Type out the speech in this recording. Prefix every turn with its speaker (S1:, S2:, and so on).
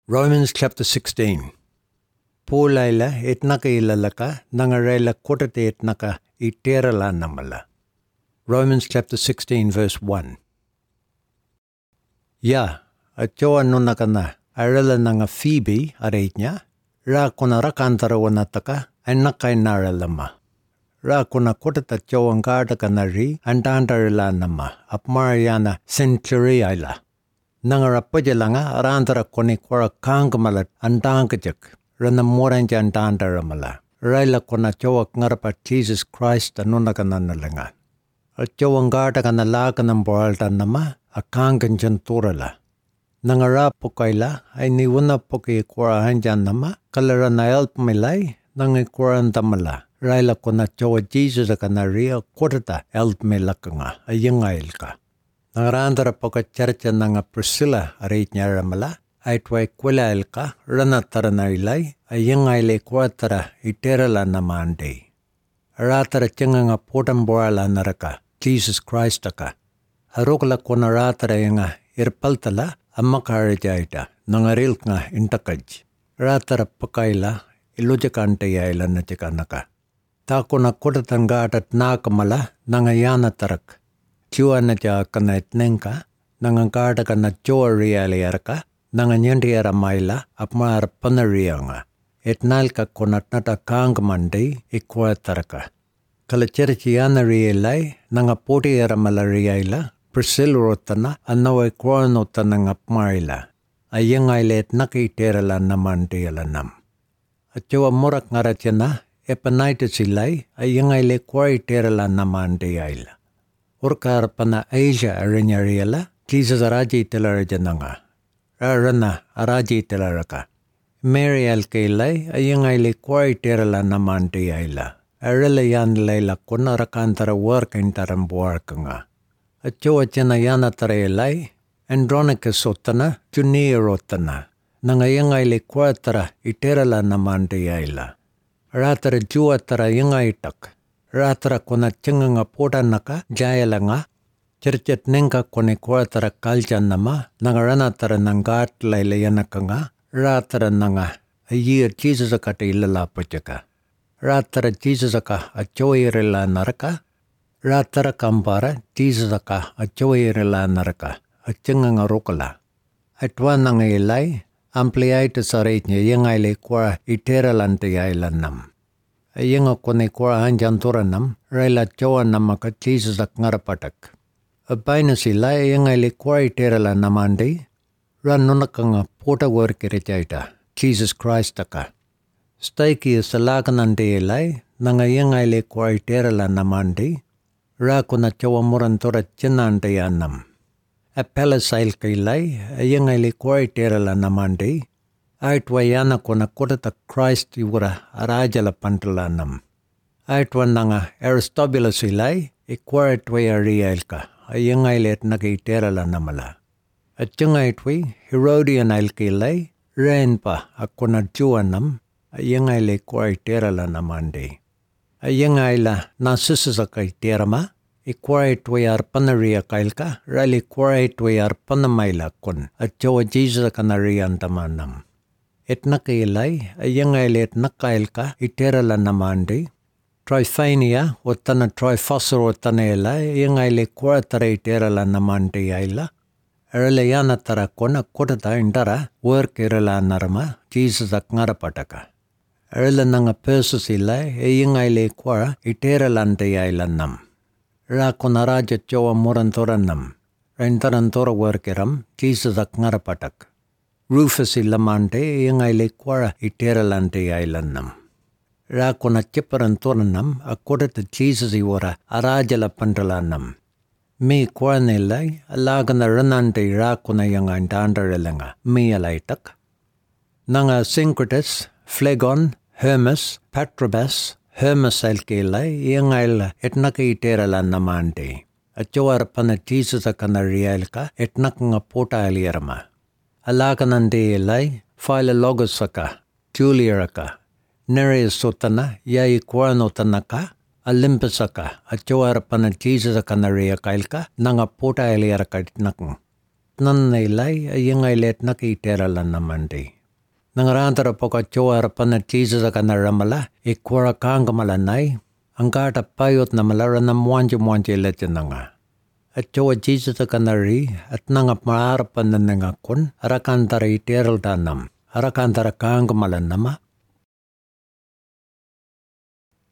S1: Romans chapter 16. Pulaila etnaka ilalaka nangarela kotate etnaka iterala namala. Romans chapter 16 verse 1. Ya, achoa nunakana arela nanga Phoebe areitnya, ra kona rakantara wanataka anakai naralama. Ra kona kotata choangada kanari antandarila nama apmarayana centuriaila. Nangara pajalanga arantara kone kwara kangamalat antangajak rana moranja antandaramala. Raila kona choak ngarapa Jesus Christ anunakananalanga. A chowangata kana lakanam boalta nama a kanganjan turala. Nangara pokaila ay niwana poki kwara hanjan nama kalara na help milay nangi kwarantamala. Raila kona chowa Jesus akana ria kotata help milakanga a yangailka. Nangarandara poka charcha nanga Priscilla aritnyaramala ay tuay kwela ilka rana taranailay ay yangaile kwatara iterala namande. Aratara changanga potamboala naraka Jesus Christ aka. Harukla kona ratara yanga irpaltala amakarajaita nangarilk nga intakaj. Ratara pakaila ilujakante yaila na chikanaka. Tako na kotatanggatat nakamala nangayana tarak. Chua na cha kanait nengka, nangangkada ka na chua rialiarka, nanganyandriara maila, apmar panarianga. Etnal ka konatnata kangmandi ikwataraka. Kalacherichiana rielay, nangapotiara malariaila, Priscilla anaway kwanota ng apmarila. Ayangay nakiterala naman dialanam. At chua morak ngaratyana, epanaita silay, ayangay kwaiterala naman diaila. Urkar pana Asia arinyariala, Jesus araji telarajananga. Rarana araji telaraka. Mary alkailay, ayangay kwaiterala naman diaila. Arelayan layla kuna rakantara work intaram buarkanga. At chowa chanayana tarelay, Andronicus otana, Junia rotana. Nangayangay kwatara iterala naman diaila. Ratara juatara yangaitak. Ratara kona chinganga pota naka jayalanga. Chirchet nenga kone kwatara kaljan nama. Nangarana tara nangat laylayanakanga. Ratara nanga. A year Jesus akata ilala pachaka. Ratara Jesus aka a choirela naraka. Ratara kampara Jesus aka a choirela naraka. A chinganga rokala. Atwa nanga ilay. Ampliaita saritnya yangayle kwa iteralante yailanam. Ayanga kone kwa hanjanturanam, raila chowa namaka Jesus ak ngarapatak. Abayna sila ayangay kwa iterala namandi, ranunakanga pota workirichaita, Jesus Christ aka. Staiki salakanante ilay, nangayangay kwa iterala namandi, rakuna chowa murantura chinante yanam. Apelasail kailay, ayangay kwa iterala namandi, Aitwa yana kona kotata Christ iwara arajala pantalanam. Aitwa nanga Aristobulus ilay, ikwara itwa arielka, ayangaylet nakiterala namala. At changaytwi, Herodian ilka ilay, renpa akona juanam, ayangayle kwa iterala namande. Ayangayla nasisasaka iterama, ikwara itwa arpanaria kailka, rali kwara itwa arpanamayla kon, at jowa Jesus kanarian tamanam. Etnakailay, ayangay etnakailka, iterala namandi. Tryphania, watana tryphosor watanela, ayangay kwatara iterala namandi ayla. Aralayana tarakona kotata indara, work irala narama, Jesus ak ngarapataka. Arala nanga persus ilay, ayangay kwara, iteralante ayla nam. Rakona raja chowa murantoranam. Rentarantora work iram, Jesus ak ngarapatak. Rufus ilamante yangay kwara iteralante ailanam. Rakona chiparantoranam akotata Jesus iwara arajala pantalanam. Me kwanelay alagana ranante rakona yangan dandarelanga me alaitak. Nanga Syncretus, Phlegon, Hermes, Patrobas, Hermes alkelay yangayla etnaka iteralanamante. Achowar pana Jesus akanarielka etnaka pota alierama. Alakanande ilay, Philologosaka, Juliaraka, Nereus sotana, yai kwanotanaka, Olympusaka, achowar pana Jesus akanaria kailka, nanga pota iliaraka nakang. Nan na ilay, ayangay let nakiterala namandi. Nangarantara poka choa rapana Jesus kana ramala ikwara kanga malanai angkata payot na malara na mwanje letenanga. At choa Jesus kanari at nangap maarapan na nangakon arakantara iteral tanam arakantara kanga malanama